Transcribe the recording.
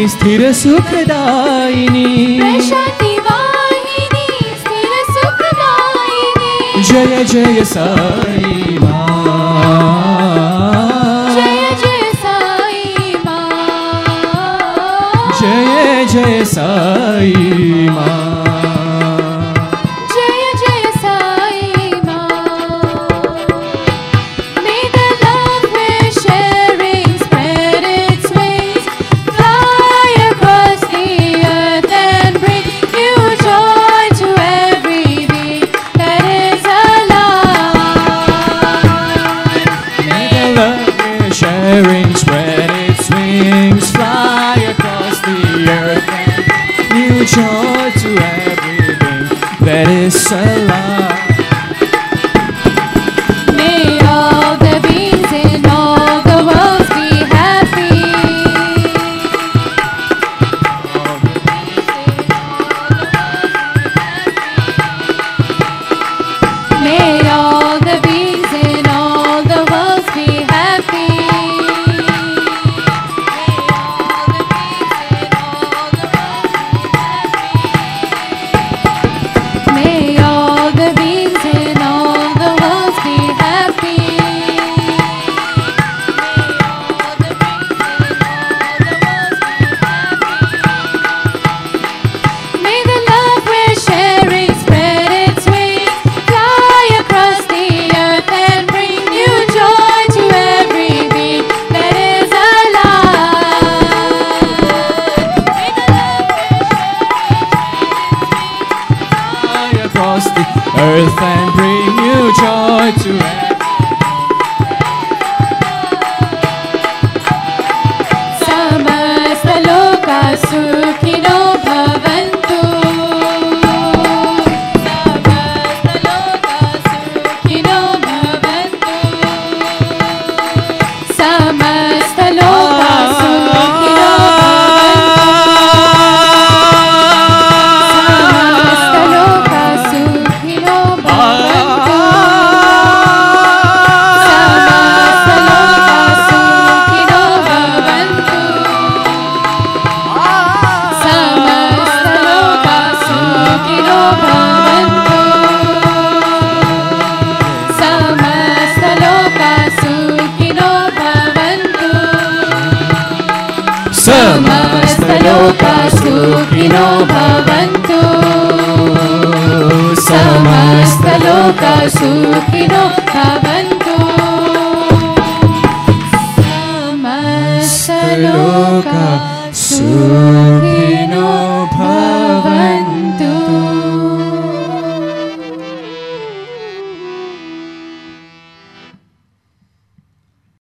स्थिर सुखदायिनी प्रशान्ति वाहिनी स्थिर सुखदायिनी जय जय साई मां जय जय साई मां जय जय साई मां जय जय साई मां May the love we're sharing spread its wings, fly across the earth and bring new joy to every being that is alive. May the love we're sharing spread its wings, fly across the earth and new joy to everything that is alive. May all the beings in all the worlds be happy. May all the beings in all the worlds be happy. May all the beings in all the worlds be happy. May the love we're sharing spread its wings, fly across the earth and bring new joy to every being that is alive. May the love Fly across the earth and bring new joy to everyone. समस्त लोका सुखिनो भवन्तु समस्त लोका सुखिनो भवन्तु समस्त लोका सुखिनो भवन्तु समस्त लोका सुखिनो भवन्तु समस्त लोका सुखिनो भवन्तु समस्त लोका सुखिनो भवन्तु समस्त लोका सुखिनो भवन्तु समस्त लोका सुखिनो भवन्तु समस्त लोका सुखिनो